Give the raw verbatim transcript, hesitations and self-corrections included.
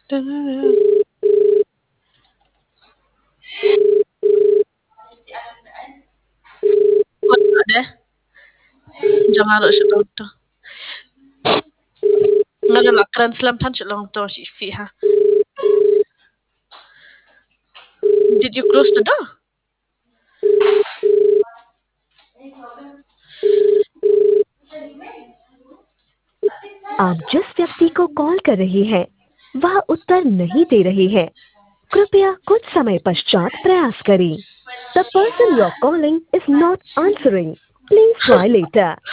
وقع ده جمال شطوطة ngayon akran slam tan lang to si fiha. Did you close the door? आप जिस व्यक्ति को call कर रही हैं, वह उत्तर नहीं दे रही है। कृपया कुछ समय पश्चात प्रयास करें। The person you're calling is not answering. Please try later.